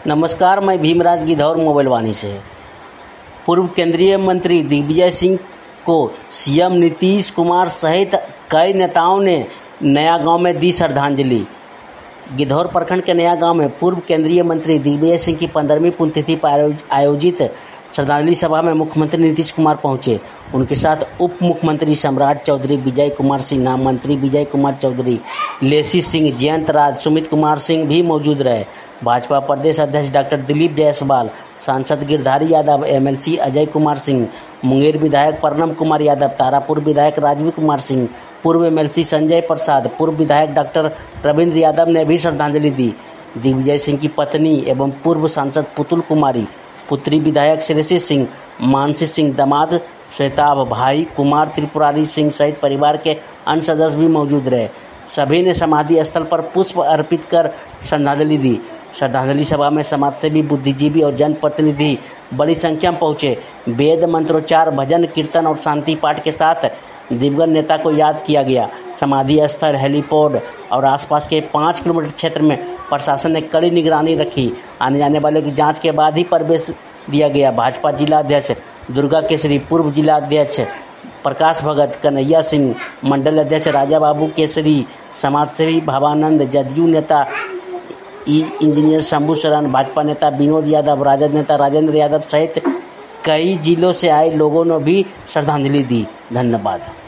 नमस्कार, मैं भीमराज गिद्धौर मोबाइल वाणी से। पूर्व केंद्रीय मंत्री दिग्विजय सिंह को सीएम नीतीश कुमार सहित कई नेताओं ने नया गांव में दी श्रद्धांजलि। गिद्धौर प्रखंड के नया गांव में पूर्व केंद्रीय मंत्री दिग्विजय सिंह की 15वीं पुण्यतिथि पर आयोजित श्रद्धांजलि सभा में मुख्यमंत्री नीतीश कुमार पहुंचे। उनके साथ उप मुख्यमंत्री सम्राट चौधरी, विजय कुमार सिन्हा, मंत्री विजय कुमार चौधरी, लेसी सिंह, जयंत राज, सुमित कुमार सिंह भी मौजूद रहे। भाजपा प्रदेश अध्यक्ष डॉक्टर दिलीप जायसवाल, सांसद गिरधारी यादव, एमएलसी अजय कुमार सिंह, मुंगेर विधायक प्रणब कुमार यादव, तारापुर विधायक राजवी कुमार सिंह, पूर्व एमएलसी संजय प्रसाद, पूर्व विधायक डॉक्टर रविंद्र यादव ने भी श्रद्धांजलि दी। दिग्विजय सिंह की पत्नी एवं पूर्व सांसद पुतुल कुमारी, पुत्री विधायक श्रेयसी सिंह, मानसी सिंह, दामाद श्वेताभ, भाई कुमार त्रिपुरारी सिंह सहित परिवार के अन्य सदस्य भी मौजूद रहे। सभी ने समाधि स्थल पर पुष्प अर्पित कर श्रद्धांजलि दी। श्रद्धांजलि सभा में समाजसेवी, बुद्धिजीवी और जनप्रतिनिधि बड़ी संख्या में पहुंचे। वेद मंत्रोच्चार, भजन कीर्तन और शांति पाठ के साथ दिवंगत नेता को याद किया गया। समाधि स्थल, हेलीपोड और आसपास के 5 किलोमीटर क्षेत्र में प्रशासन ने कड़ी निगरानी रखी। आने जाने वालों की जांच के बाद ही प्रवेश दिया गया। भाजपा जिला अध्यक्ष दुर्गा केसरी, पूर्व जिला अध्यक्ष प्रकाश भगत, कन्हैया सिंह, मंडल अध्यक्ष राजा बाबू केसरी, समाजसेवी भावानंद, जदयू नेता इंजीनियर शंभू शरण, भाजपा नेता विनोद यादव, राजद नेता राजेंद्र यादव सहित कई जिलों से आए लोगों ने भी श्रद्धांजलि दी। धन्यवाद।